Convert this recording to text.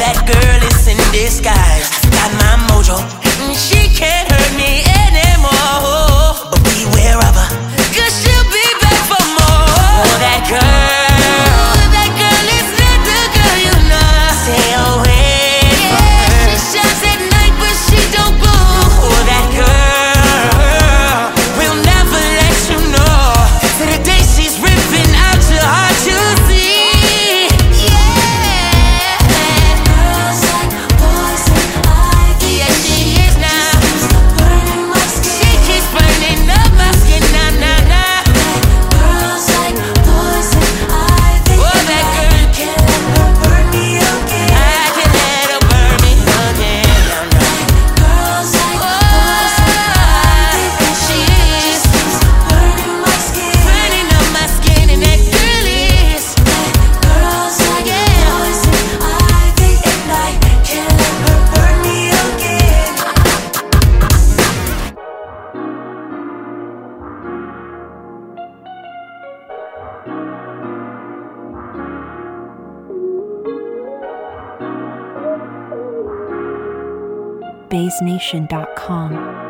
that girl is in disguise. Got my mojo, she can't hurt me anymore. But beware of her, 'cause she'll be back for more. Oh, that girl is not the girl you know. Stay away from her. She shines at night, but she don't glow. Oh, that girl will never let you know. To the day she's ripping out your heart to see. Yeah, girls like poison ivy. Yeah, she is now. Burning my skin. She keeps burning up my skin. Nah, nah, nah. Girls like poison ivy. Oh, that girl can't let her burn me again. I can let her burn me again. Girls like poison ivy. She is burning my skin. Burning up my skin, and that girl is. Girls like poison ivy. Ignite, can't let her burn me again. BaseNation.com.